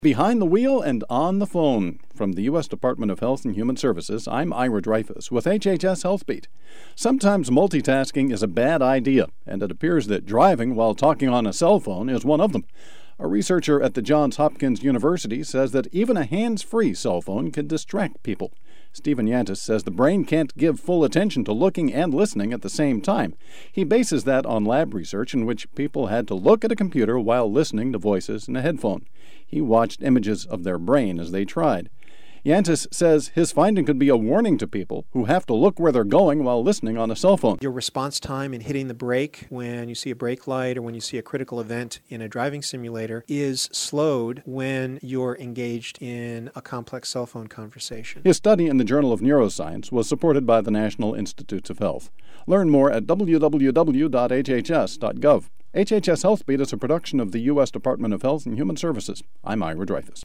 Behind the wheel and on the phone. From the U.S. Department of Health and Human Services, I'm Ira Dreyfus with HHS Health Beat. Sometimes multitasking is a bad idea, and it appears that driving while talking on a cell phone is one of them. A researcher at the Johns Hopkins University says that even a hands-free cell phone can distract people. Stephen Yantis says the brain can't give full attention to looking and listening at the same time. He bases that on lab research in which people had to look at a computer while listening to voices in a headphone. He watched images of their brain as they tried. Yantis says his finding could be a warning to people who have to look where they're going while listening on a cell phone. Your response time in hitting the brake when you see a brake light or when you see a critical event in a driving simulator is slowed when you're engaged in a complex cell phone conversation. His study in the Journal of Neuroscience was supported by the National Institutes of Health. Learn more at www.hhs.gov. HHS Health Beat is a production of the U.S. Department of Health and Human Services. I'm Ira Dreyfus.